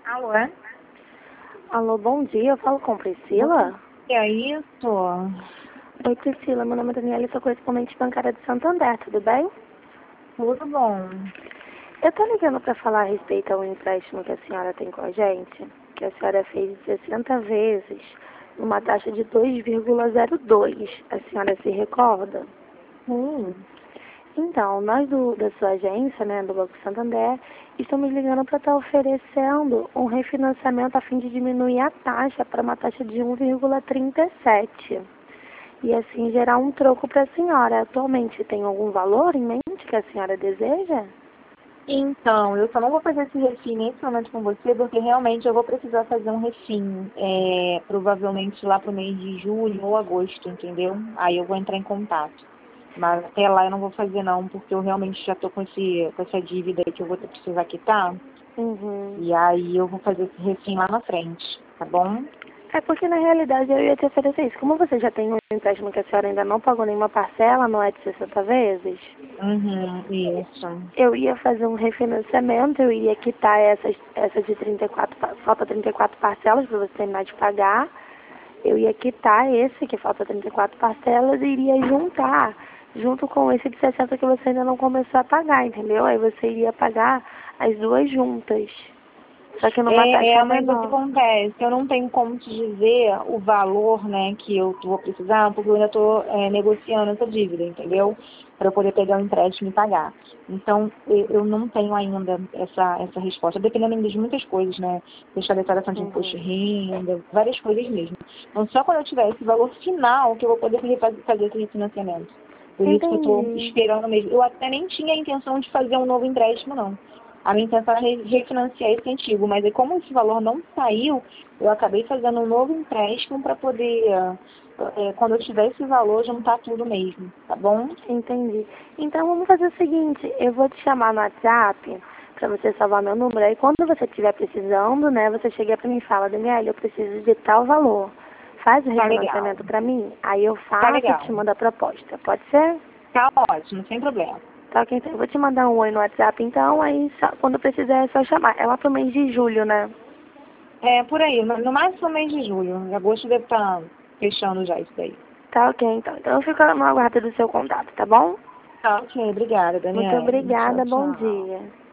Alô, é? Alô, bom dia. Eu falo com Priscila? Que é isso? Oi, Priscila. Meu nome é Daniela e sou correspondente bancária de Santander. Tudo bem? Tudo bom. Eu tô ligando para falar a respeito ao empréstimo que a senhora tem com a gente, que a senhora fez 60 vezes, numa taxa de 2,02. A senhora se recorda? Sim. Então, nós da sua agência, né, do Banco Santander, estamos ligando para estar oferecendo um refinanciamento a fim de diminuir a taxa para uma taxa de 1,37. E assim gerar um troco para a senhora. Atualmente tem algum valor em mente que a senhora deseja? Então, eu só não vou fazer esse refim nesse momento com você, porque realmente eu vou precisar fazer um refim, provavelmente lá pro mês de julho ou agosto, entendeu? Aí eu vou entrar em contato. Mas até lá eu não vou fazer não, porque eu realmente já tô com essa dívida aí que eu vou precisar quitar. Uhum. E aí eu vou fazer esse refim lá na frente, tá bom? É porque na realidade eu ia te oferecer isso. Como você já tem um empréstimo que a senhora ainda não pagou nenhuma parcela, não é de 60 vezes, Uhum, isso. eu ia fazer um refinanciamento, eu iria quitar essa de 34, falta 34 parcelas para você terminar de pagar. Eu ia quitar esse que falta 34 parcelas e iria juntar junto com esse de 60 que você ainda não começou a pagar, entendeu? Aí você iria pagar as duas juntas, só que numa taxa Mas o que menor. acontece? Eu não tenho como te dizer o valor, né, que eu vou precisar, porque eu ainda estou negociando essa dívida, entendeu? Para eu poder pegar o empréstimo e pagar. Então, eu não tenho ainda essa resposta, dependendo ainda de muitas coisas, né? Deixar a declaração de imposto de renda, várias coisas mesmo. Então, só quando eu tiver esse valor final que eu vou poder fazer esse refinanciamento. Por isso que eu estou Entendi. esperando mesmo. Eu até nem tinha a intenção de fazer um novo empréstimo, não. A minha intenção era refinanciar esse antigo, mas aí como esse valor não saiu, eu acabei fazendo um novo empréstimo para poder, quando eu tiver esse valor, juntar tudo mesmo, tá bom? Entendi. Então vamos fazer o seguinte, eu vou te chamar no WhatsApp para você salvar meu número. Aí quando você estiver precisando, né, você chega para mim e fala, Daniela, eu preciso de tal valor. Faz o Tá legal, refinanciamento para mim, aí eu tá faço e legal. te mando a proposta. Pode ser? Tá ótimo, sem problema. Tá, ok, então eu vou te mandar um oi no WhatsApp, então, aí quando precisar é só chamar. É lá pro mês de julho, né? É, por aí, no máximo mês de julho. Em agosto deve estar fechando já isso daí. Tá, ok, então. Então eu fico no aguardo do seu contato, tá bom? Tá, ok, obrigada, Muito Daniela. Tchau, obrigada, bom tchau. dia.